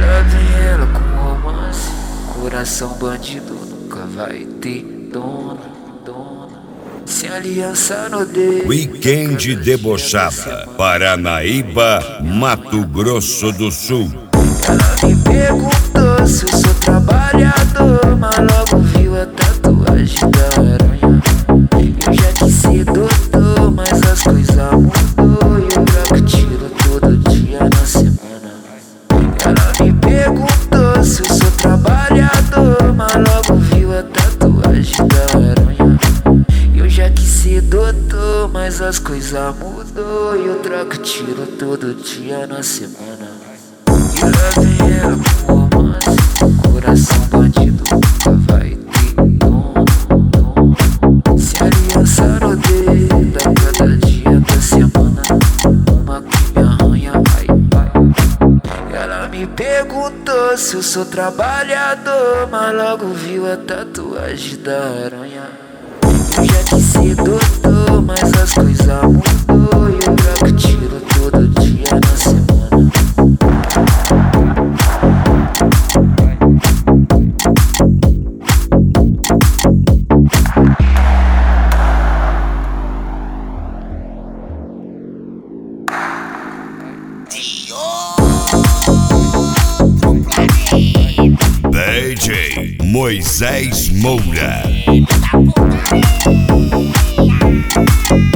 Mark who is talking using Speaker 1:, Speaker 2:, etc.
Speaker 1: lá vem ela com romance. Coração bandido nunca vai ter dona. Sem aliança no dedo.
Speaker 2: Weekend Debochada, Paranaíba, Mato Grosso do Sul.
Speaker 1: Ela me perguntou se eu sou trabalhador, mas logo viu a tatuagem da aranha. Eu já quis ser doutor, mas as coisas mudou e eu troco tiro todo dia na semana. Ela me perguntou se eu sou trabalhador, mas logo viu a tatuagem da aranha. Eu já quis ser doutor, mas as coisas mudou e eu troco tiro todo dia na semana. E lá vem ela com romance. Coração bandido nunca vai ter dono. Se aliança no dedo a cada dia da semana. Uma que me arranha, vai. Ela me perguntou se eu sou trabalhador, mas logo viu a tatuagem da aranha. Eu já quis ser doutor, mas as coisas mudou e eu troco tiro todo dia na semana.
Speaker 2: DJ Moisés Moura.